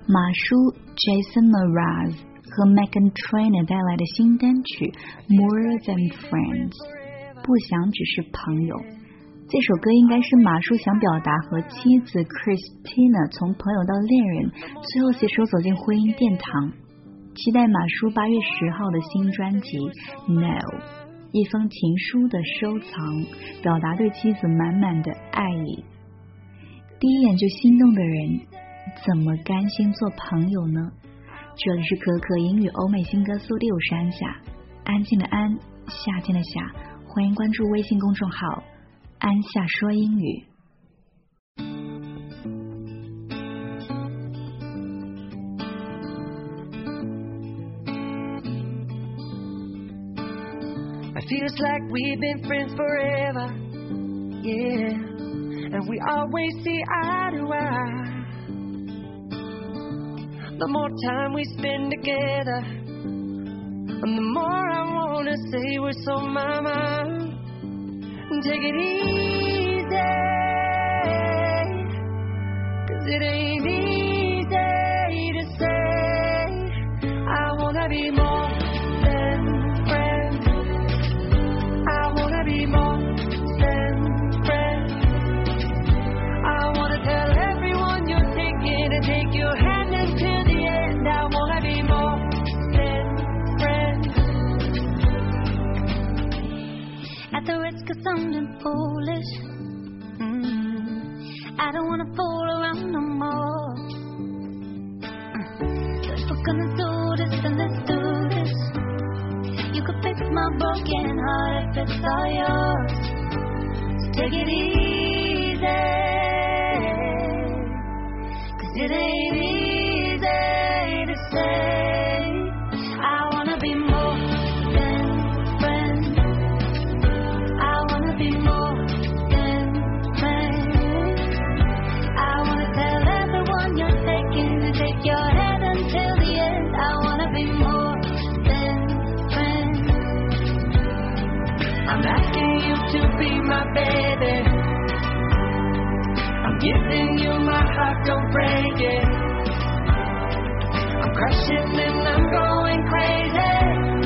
马叔 Jason Mraz 和 Meghan Trainor 带来的新单曲 More Than Friends， 不想只是朋友。这首歌应该是马叔想表达和妻子 Christina 从朋友到恋人，最后携手走进婚姻殿堂。期待马叔8月10号的新专辑 No， 一封情书的收藏，表达对妻子满满的爱意。第一眼就心动的人，怎么甘心做朋友呢？这里是可可英语欧美新歌速递，我是安夏，安静的安，夏天的夏，欢迎关注微信公众号安夏说英语。 Feels like we've been friends forever, yeah, and we always see eye to eye. The more time we spend together, and the more I wanna say we're so mama. Take it easy, 'cause it ain't easy to say I wanna be more than be more than friends. I wanna tell everyone you're taking and take your hand until the end. I wanna be more than friends. At the risk of sounding foolish, I don't wanna fool around no more. If we're gonna do this, then let's do this. You could fix my broken heart if it's all yours. So take it easy, 'cause it ain't easy to say I wanna be more than friends. I wanna be more than friends. I wanna tell everyone you're taking to take your hand until the end. I wanna be more. I'm asking you to be my baby. I'm giving you my heart, don't break it. I'm crushing and I'm going crazy.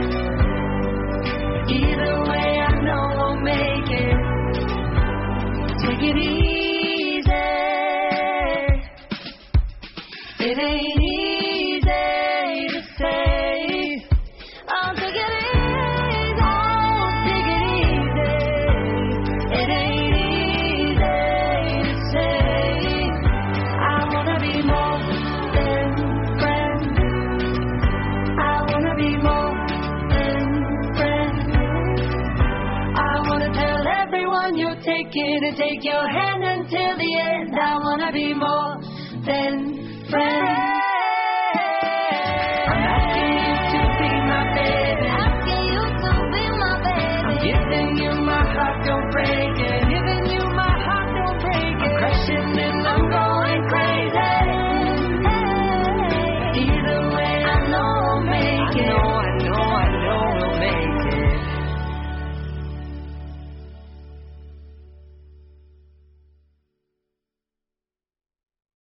Either way I know we'll make it. Take it easy. It ain't easy to say. I'll take it easy. And take your hand until the end. I wanna be more than friends.